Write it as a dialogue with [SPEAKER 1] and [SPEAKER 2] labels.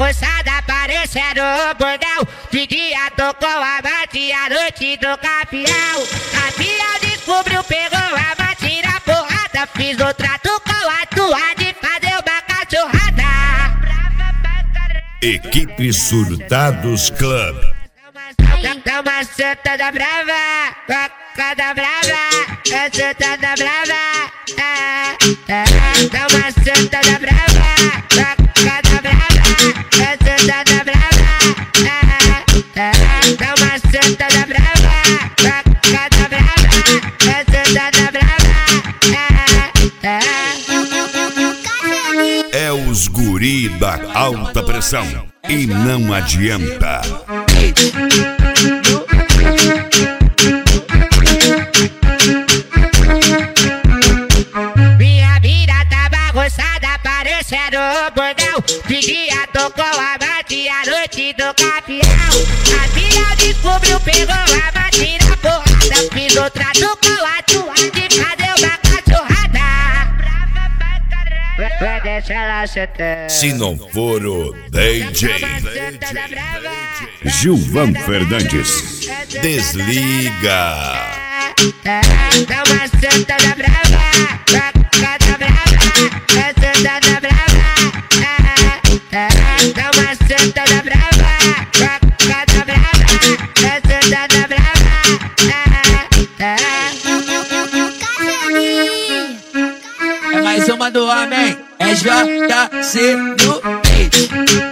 [SPEAKER 1] bagunçada parecendo um bordel. De dia tocou a mate, à noite do campeão. Campeão descobriu, pegou a mate na porrada. Fiz o trato com a tua de fazer uma cachorrada.
[SPEAKER 2] Equipe Surtados Club.
[SPEAKER 1] Dá uma sentada brava, cocada brava, sentada brava. Dá uma sentada brava, cocada brava, sentada brava. Dá uma sentada brava, cocada brava, sentada brava.
[SPEAKER 2] É os guri da alta pressão e não adianta.
[SPEAKER 1] Minha vida tá bagunçada parecendo um bordel. De dia tocou a mate, à noite do campeão. A filha descobriu, pegou a mate na porrada. Fiz o trato com a tua de fazer uma cachorrada. Vai deixar ela sentar.
[SPEAKER 2] Se não for o DJ
[SPEAKER 3] Gilvan Fernandes.
[SPEAKER 2] Desliga.
[SPEAKER 1] Dá uma sentada brava, cocada brava, sentada brava. Dá uma sentada brava, cocada brava, sentada brava.
[SPEAKER 4] É mais uma do homem, é JC no beat.